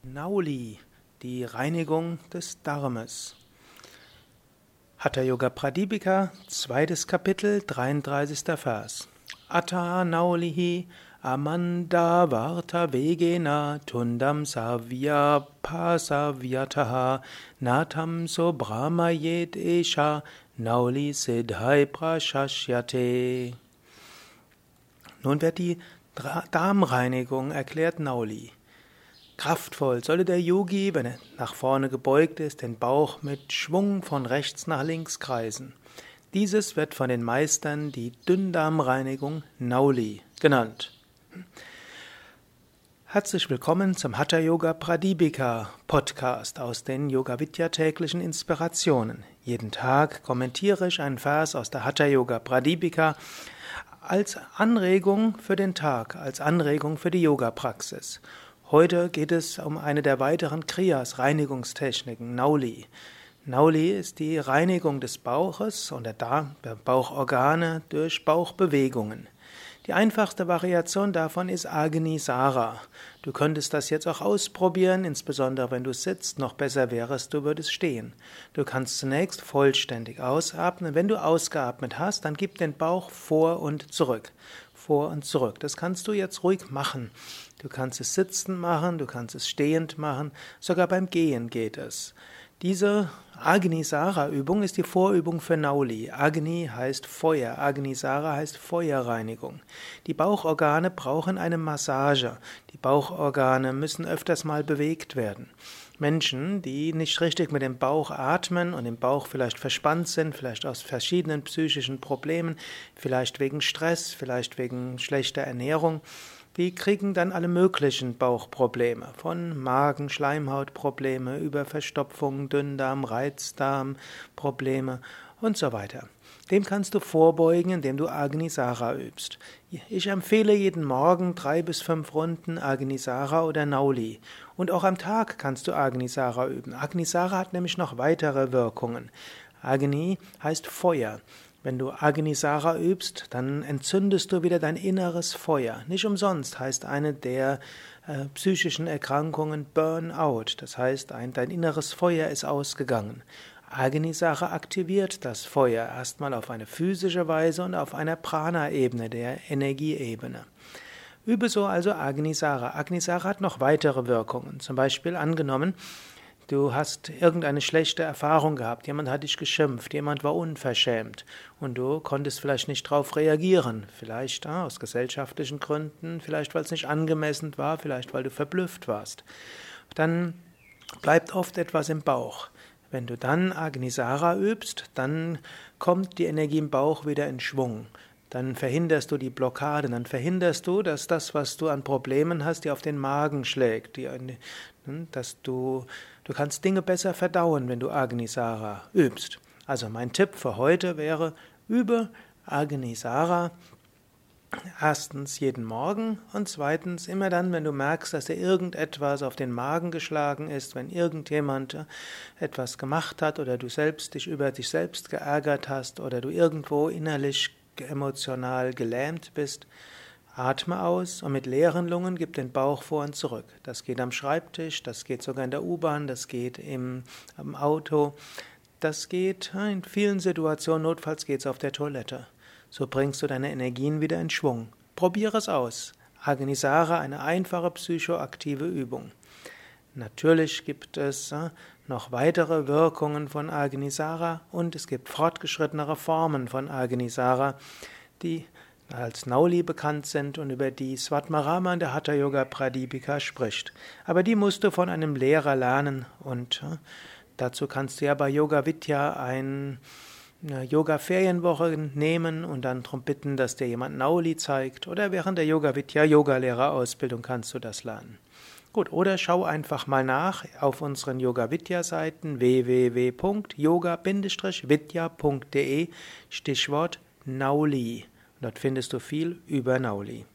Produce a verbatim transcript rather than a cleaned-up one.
Nauli, die Reinigung des Darmes. Hatha Yoga Pradipika, zweites Kapitel, dreiunddreißigster Vers. Atta naulihi amanda varta vegena tundam savya pasavyataha natam so brahmayet esha nauli siddhai prashashyate. Nun wird die Darmreinigung erklärt Nauli. Kraftvoll solle der Yogi, wenn er nach vorne gebeugt ist, den Bauch mit Schwung von rechts nach links kreisen. Dieses wird von den Meistern die Dünndarmreinigung Nauli genannt. Herzlich willkommen zum Hatha Yoga Pradipika Podcast aus den Yoga Vidya täglichen Inspirationen. Jeden Tag kommentiere ich einen Vers aus der Hatha Yoga Pradipika als Anregung für den Tag, als Anregung für die Yoga-Praxis. Heute geht es um eine der weiteren Kriyas, Reinigungstechniken, Nauli. Nauli ist die Reinigung des Bauches und der, Darm, der Bauchorgane durch Bauchbewegungen. Die einfachste Variation davon ist Agnisara. Du könntest das jetzt auch ausprobieren, insbesondere wenn du sitzt. Noch besser wäre es, du würdest stehen. Du kannst zunächst vollständig ausatmen. Wenn du ausgeatmet hast, dann gib den Bauch vor und zurück. Vor und zurück. Das kannst du jetzt ruhig machen. Du kannst es sitzend machen, du kannst es stehend machen, sogar beim Gehen geht es. Diese Agnisara-Übung ist die Vorübung für Nauli. Agni heißt Feuer, Agnisara heißt Feuerreinigung. Die Bauchorgane brauchen eine Massage. Die Bauchorgane müssen öfters mal bewegt werden. Menschen, die nicht richtig mit dem Bauch atmen und im Bauch vielleicht verspannt sind, vielleicht aus verschiedenen psychischen Problemen, vielleicht wegen Stress, vielleicht wegen schlechter Ernährung, die kriegen dann alle möglichen Bauchprobleme, von Magen, Schleimhautprobleme über Verstopfung, Dünndarm, Reizdarm, Probleme und so weiter. Dem kannst du vorbeugen, indem du Agnisara übst. Ich empfehle jeden Morgen drei bis fünf Runden Agnisara oder Nauli. Und auch am Tag kannst du Agnisara üben. Agnisara hat nämlich noch weitere Wirkungen. Agni heißt Feuer. Wenn du Agnisara übst, dann entzündest du wieder dein inneres Feuer. Nicht umsonst heißt eine der äh, psychischen Erkrankungen Burnout. Das heißt, ein, dein inneres Feuer ist ausgegangen. Agnisara aktiviert das Feuer erstmal auf eine physische Weise und auf einer Prana-Ebene, der Energieebene. Übe so also Agnisara. Agnisara hat noch weitere Wirkungen. Zum Beispiel angenommen, du hast irgendeine schlechte Erfahrung gehabt, jemand hat dich geschimpft, jemand war unverschämt und du konntest vielleicht nicht darauf reagieren, vielleicht ah, aus gesellschaftlichen Gründen, vielleicht weil es nicht angemessen war, vielleicht weil du verblüfft warst. Dann bleibt oft etwas im Bauch. Wenn du dann Agnisara übst, dann kommt die Energie im Bauch wieder in Schwung. Dann verhinderst du die Blockade, dann verhinderst du, dass das, was du an Problemen hast, dir auf den Magen schlägt, die, dass du, du kannst Dinge besser verdauen, wenn du Agnisara übst. Also mein Tipp für heute wäre, übe Agnisara erstens jeden Morgen und zweitens immer dann, wenn du merkst, dass dir irgendetwas auf den Magen geschlagen ist, wenn irgendjemand etwas gemacht hat oder du selbst dich über dich selbst geärgert hast oder du irgendwo innerlich emotional gelähmt bist, atme aus und mit leeren Lungen gib den Bauch vor und zurück. Das geht am Schreibtisch, das geht sogar in der U-Bahn, das geht im, im Auto, das geht in vielen Situationen, notfalls geht es auf der Toilette. So bringst du deine Energien wieder in Schwung. Probiere es aus. Agnisara, eine einfache psychoaktive Übung. Natürlich gibt es noch weitere Wirkungen von Agnisara und es gibt fortgeschrittenere Formen von Agnisara, die als Nauli bekannt sind und über die Svatmarama in der Hatha Yoga Pradipika spricht. Aber die musst du von einem Lehrer lernen und dazu kannst du ja bei Yoga Vidya ein eine Yoga-Ferienwoche nehmen und dann darum bitten, dass dir jemand Nauli zeigt oder während der Yoga Vidya Yogalehrerausbildung kannst du das lernen. Gut, oder schau einfach mal nach auf unseren Yoga Vidya Seiten w w w punkt yoga vidya punkt de Stichwort Nauli. Dort findest du viel über Nauli.